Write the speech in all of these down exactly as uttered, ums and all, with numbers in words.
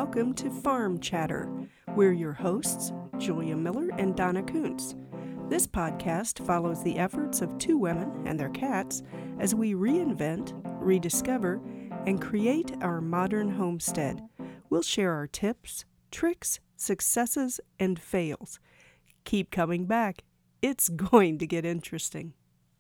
welcome to Farm Chatter. We're your hosts, Julia Miller and Donna Kuntz. This podcast follows the efforts of two women and their cats as we reinvent, rediscover, and create our modern homestead. We'll share our tips, tricks, successes, and fails. Keep coming back. It's going to get interesting.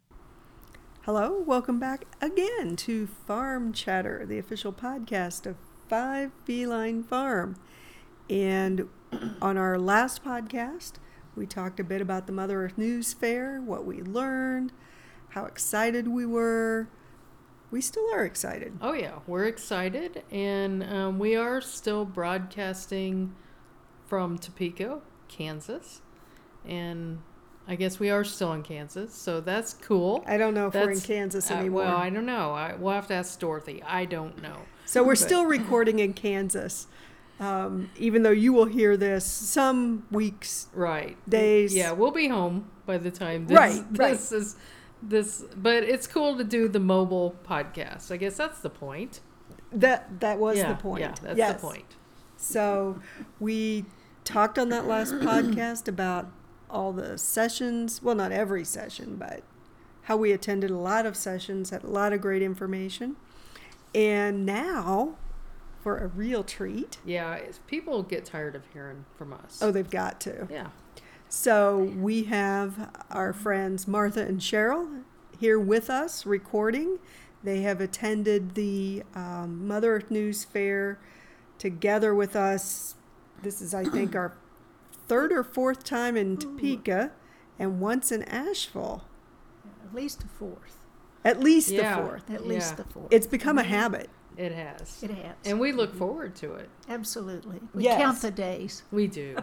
Hello, welcome back again to Farm Chatter, the official podcast of Five Feline Farm. And on our last podcast, we talked a bit about the Mother Earth News Fair, what we learned, how excited we were. We still are excited. Oh yeah, we're excited, and um, we are still broadcasting from Topeka, Kansas, and I guess we are still in Kansas, so that's cool. I don't know if that's, we're in Kansas anymore. Uh, well, I don't know. I, we'll have to ask Dorothy. I don't know. So we're but. still recording in Kansas, um, even though you will hear this some weeks, right? Days. Yeah, we'll be home by the time this, right, this right. is this. But it's cool to do the mobile podcast. I guess that's the point. That that was yeah, the point. Yeah, that's yes. the point. So we talked on that last podcast about all the sessions, well, not every session, but how we attended a lot of sessions, had a lot of great information. And now, for a real treat. Yeah, people get tired of hearing from us. Oh, they've got to. Yeah. So we have our friends Martha and Cheryl here with us recording. They have attended the um, Mother Earth News Fair together with us. This is, I think, our third or fourth time in Topeka, and once in Asheville. At least the fourth. At least yeah. the fourth. At yeah. least the fourth. It's become a habit. It has. It has. And we look forward to it. Absolutely. We yes. count the days. We do.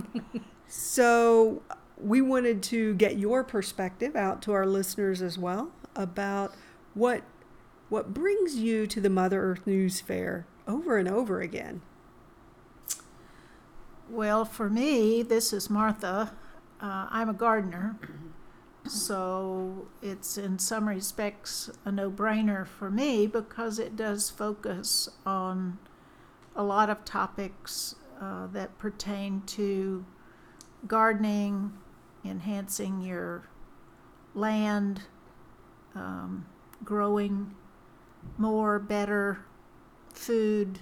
So we wanted to get your perspective out to our listeners as well about what what brings you to the Mother Earth News Fair over and over again. Well, for me, this is Martha. Uh, I'm a gardener, so it's in some respects a no-brainer for me because it does focus on a lot of topics uh, that pertain to gardening, enhancing your land, um, growing more, better food,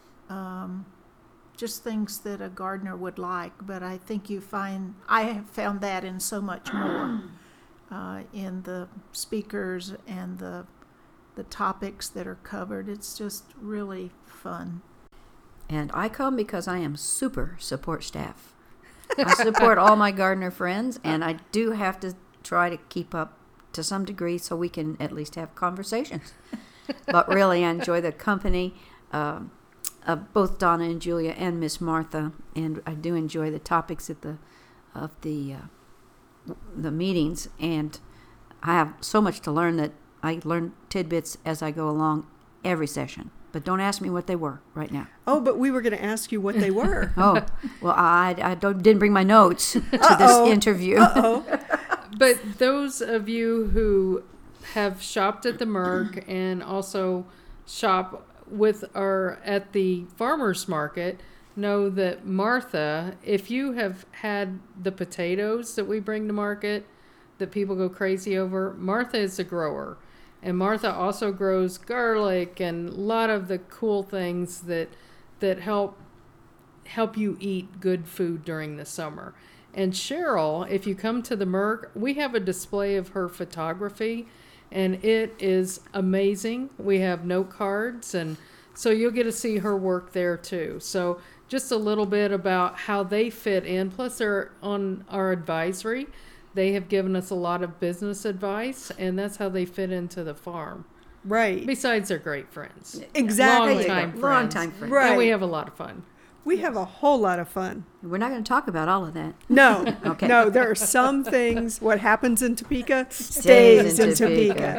um, just things that a gardener would like. But I think you find, I have found that in so much more uh, in the speakers and the the topics that are covered. It's just really fun. And I come because I am super support staff. I support all my gardener friends, and I do have to try to keep up to some degree so we can at least have conversations. But really, I enjoy the company um, of both Donna and Julia and Miss Martha, and I do enjoy the topics at the of the uh, the meetings, and I have so much to learn that I learn tidbits as I go along every session. But don't ask me what they were right now. Oh, but we were going to ask you what they were. Oh, well, I, I don't, didn't bring my notes to Uh-oh. this interview. Uh-oh. But those of you who have shopped at the Merc and also shop with or at the farmers market know that Martha, if you have had the potatoes that we bring to market that people go crazy over, Martha is a grower. And Martha also grows garlic and a lot of the cool things that that help help you eat good food during the summer. And Cheryl, if you come to the Merc, we have a display of her photography, and it is amazing. We have note cards, and so you'll get to see her work there too. So just a little bit about how they fit in. Plus, they're on our advisory. They have given us a lot of business advice, and that's how they fit into the farm. Right. Besides, they're great friends. Exactly. Long time friends. Long time friends. Right. And we have a lot of fun. We have a whole lot of fun. We're not going to talk about all of that. No. Okay. No, there are some things, what happens in Topeka stays, Stays in, in Topeka. Topeka.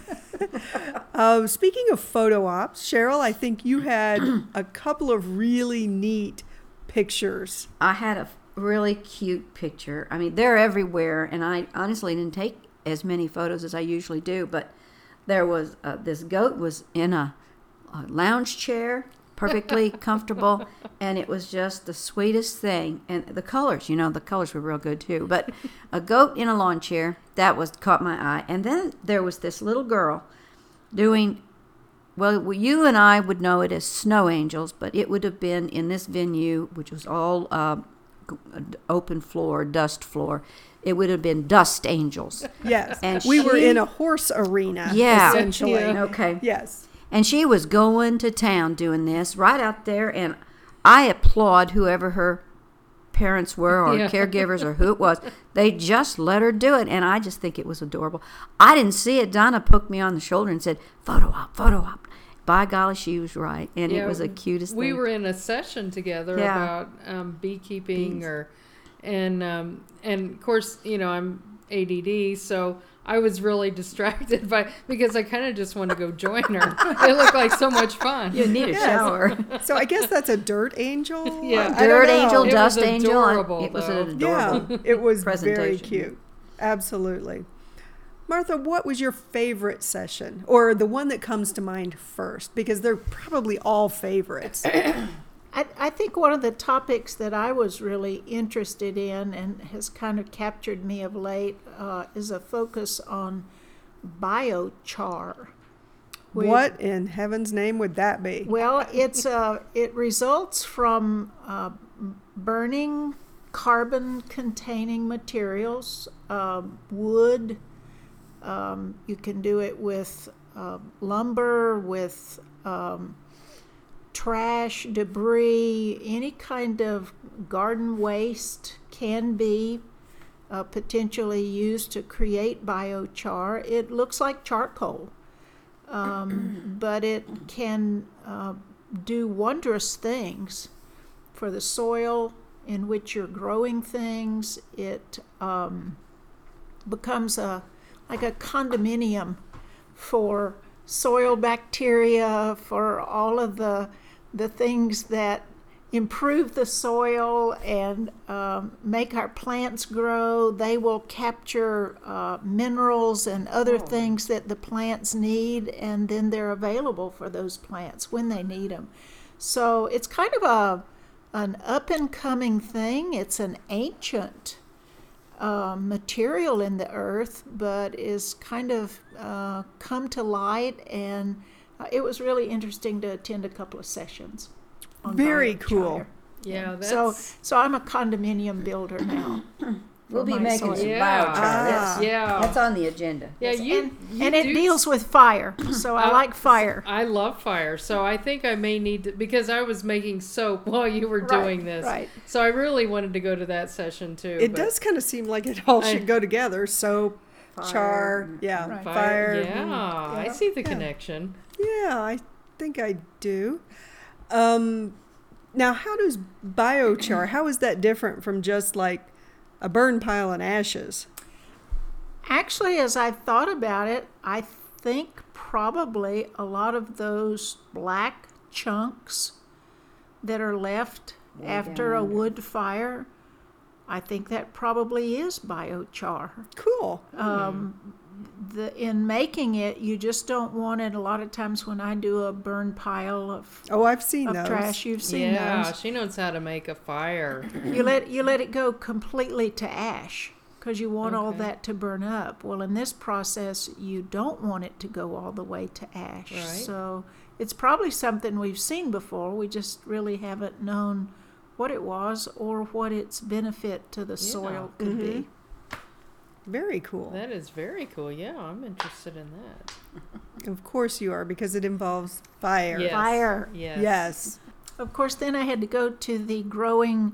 Yes. Uh, speaking of photo ops, Cheryl, I think you had a couple of really neat pictures. I had a really cute picture. I mean, they're everywhere, and I honestly didn't take as many photos as I usually do, but there was uh, this goat was in a, a lounge chair, perfectly comfortable, and it was just the sweetest thing. And the colors, you know, the colors were real good too. But a goat in a lawn chair, that was caught my eye. And then there was this little girl doing, well, you and I would know it as snow angels, but it would have been in this venue, which was all uh, open floor, dust floor. It would have been dust angels. Yes. And we were she- in a horse arena, Yeah. essentially. Yeah. Okay. Yes. And she was going to town doing this right out there, and I applaud whoever her parents were or Yeah. caregivers or who it was. They just let her do it, and I just think it was adorable. I didn't see it. Donna poked me on the shoulder and said, photo op, photo op. By golly, she was right, and Yeah, it was the cutest We thing. were in a session together Yeah. about um, beekeeping, Bees. or and um, and of course, you know, I'm A D D, so I was really distracted by because I kind of just wanted to go join her. It looked like so much fun. You need a Yes. shower. So I guess that's a dirt angel. Yeah. I don't Dirt know. angel, It was dust angel. I- adorable, It was though. an adorable. Yeah, it was very presentation. cute. Absolutely. Martha, what was your favorite session, or the one that comes to mind first? Because they're probably all favorites. I, I think one of the topics that I was really interested in and has kind of captured me of late uh, is a focus on biochar. We- What in heaven's name would that be? Well, it's uh, it results from uh, burning carbon-containing materials, uh, wood. Um, you can do it with uh, lumber, with um, trash, debris, any kind of garden waste can be uh, potentially used to create biochar. It looks like charcoal, um, but it can uh, do wondrous things for the soil in which you're growing things. It um, becomes a like a condominium for soil bacteria, for all of the the things that improve the soil and um, make our plants grow. They will capture uh, minerals and other things that the plants need, and then they're available for those plants when they need them. So it's kind of a an up and coming thing. It's an ancient Uh, material in the earth, but is kind of uh, come to light, and uh, it was really interesting to attend a couple of sessions. On Very biochar. cool. Yeah, that's So, so I'm a condominium builder now. We'll be for my making soil. some Yeah. biochar. Ah. That's, yeah, that's on the agenda. yeah. You, and you and it do deals with fire, so I Uh, like fire. I love fire, so I think I may need to, because I was making soap while you were Right, doing this. right. So I really wanted to go to that session too. It but does kind of seem like it all I- should go together. Soap, char, yeah, Right. fire. Yeah, I Yeah. see the Yeah. connection. Yeah, I think I do. Um, now, how does biochar, how is that different from just like a burn pile and ashes? Actually, as I thought about it, I think probably a lot of those black chunks that are left Way after a down. wood fire, I think that probably is biochar. Cool. Um, the in making it, you just don't want it. A lot of times when I do a burn pile of, Oh, I've seen of those. trash, you've seen Yeah, those. she knows how to make a fire. You let you let it go completely to ash because you want all Okay. that to burn up. Well, in this process, you don't want it to go all the way to ash. Right. So it's probably something we've seen before. We just really haven't known what it was or what its benefit to the soil could be. Very cool. That is very cool. Yeah, I'm interested in that. Of course you are, because it involves fire. Yes. Fire. Yes. Yes. Of course, then I had to go to the growing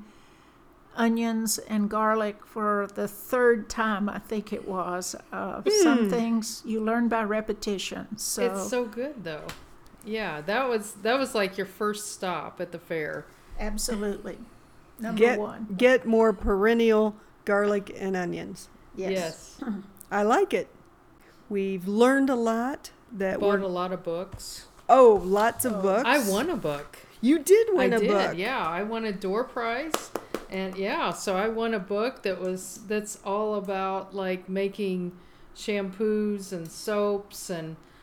onions and garlic for the third time, I think it was. Uh, Some things you learn by repetition. So, It's so good though. Yeah, that was that was like your first stop at the fair. absolutely. Number Get one. get more perennial garlic and onions. Yes. I like it. We've learned a lot that Bought we're a lot of books. oh, lots of Oh. books. I won a book. You did win I a did, book. yeah. I won a door prize, and yeah, so I won a book that was that's all about like making shampoos and soaps and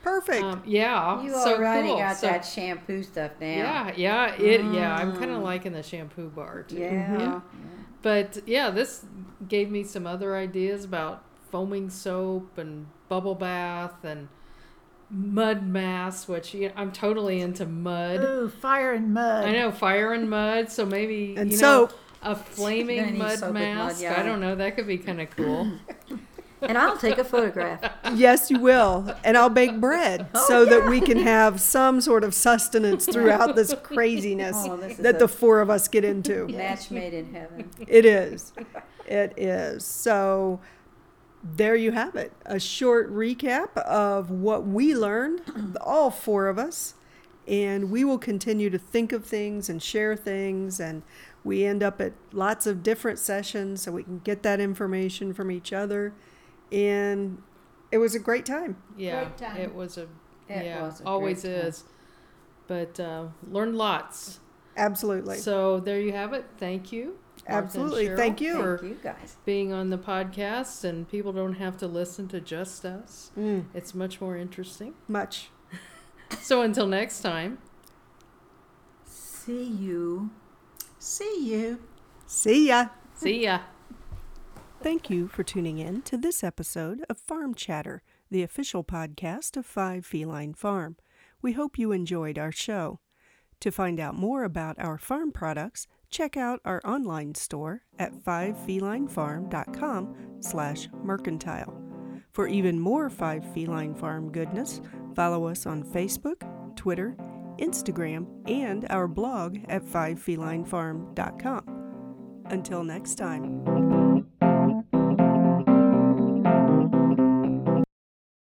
Perfect. Um, yeah. You so already cool. got So- that shampoo stuff down. Yeah, yeah, it. Yeah, I'm kind of liking the shampoo bar too. Yeah. Yeah. But yeah, this gave me some other ideas about foaming soap and bubble bath and mud mass, which you know, I'm totally into mud. Ooh, fire and mud. I know fire and mud, so maybe And you soap. know a Gonna flaming need mud soap with mud, mask. yeah. I don't know. That could be kind of cool. And I'll take a photograph. Yes, you will. And I'll bake bread so that we can have some sort of sustenance throughout this craziness Oh, this is that a- the four of us get into. Match made in heaven. It is. It is. So there you have it. A short recap of what we learned, all four of us. And we will continue to think of things and share things. And we end up at lots of different sessions so we can get that information from each other. And it was a great time. Yeah, Great time. it was a. It yeah, was a always great time. is. But uh, learned lots. Absolutely. So there you have it. Thank you. Martha and Absolutely. Cheryl, Thank you. for Thank you guys. being on the podcast, and people don't have to listen to just us. Mm, It's much more interesting. much. So until next time, See you. See you. See ya. see ya. Thank you for tuning in to this episode of Farm Chatter, the official podcast of Five Feline Farm. We hope you enjoyed our show. To find out more about our farm products, check out our online store at five feline farm dot com slash mercantile. For even more Five Feline Farm goodness, follow us on Facebook, Twitter, Instagram, and our blog at five feline farm dot com. Until next time.